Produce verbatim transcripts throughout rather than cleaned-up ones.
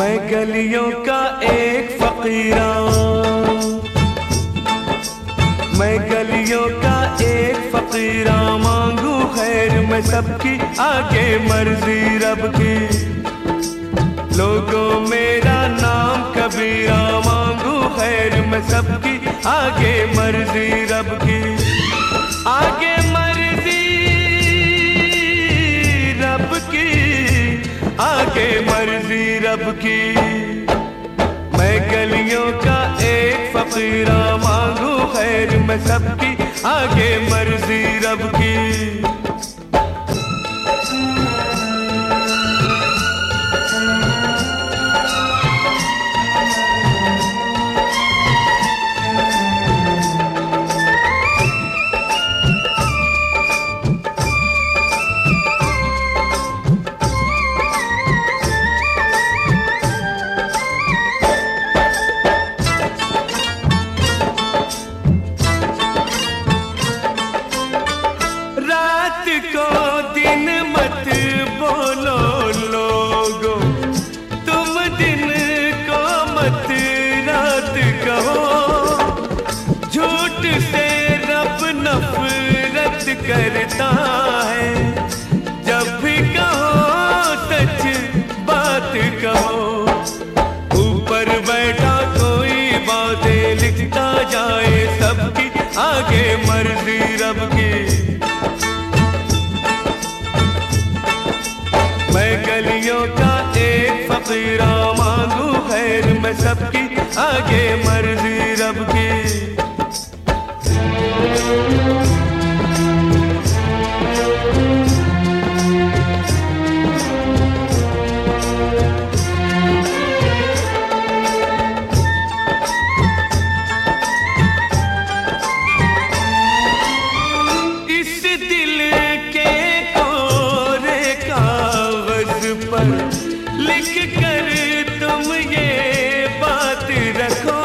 मैं गलियों का एक फकीरा, मैं गलियों का एक फकीरा, मांगू खैर मैं सबकी आगे मर्जी रब की। लोगों मेरा नाम कबीरा, मांगू खैर मैं सबकी आगे मर्जी रब की। आगे मर्जी रब की, आगे मर्जी रब की। मैं गलियों का एक फकीरा, मांगू खैर मैं सबकी आगे मर्जी रब की। को दिन मत बोलो लोगो, तुम दिन को मत रात कहो। झूठ से रब नफरत करता है, जब भी कहो सच बात कहो। ऊपर बैठा कोई बातें लिखता जाए, सबकी आगे मर्जी रब की। मैं गलियों का एक फकीरा, मांगू खैर मैं सबकी आगे मर्जी रब की। इस दिल के कोरे कागज पर लिख कर तुम ये बात रखो।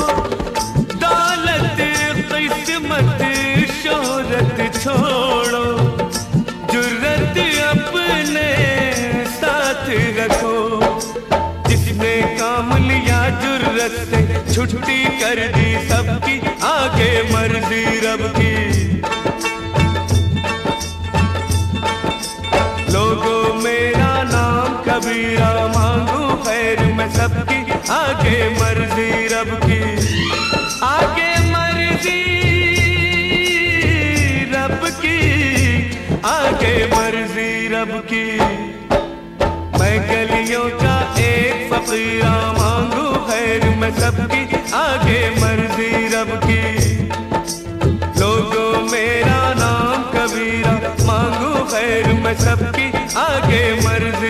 दौलत किस्मत शोहरत छोड़ो, जुर्रत अपने साथ रखो। जिसने काम लिया जुर्रत से, छुट्टी कर दी सबकी आगे मर्जी रब की। लोगों मेरा नाम कबीरा, मांगू खैर मैं सबकी आगे मर्जी रब की। आगे मर्जी रब की, आगे मर्जी रब की। मैं गलियों का एक फकीरा, मांगू खैर मैं सबकी आगे मर्जी रब की। लोगों मेरा नाम कबीरा, मांगू खैर मैं सबकी आगे मर्जी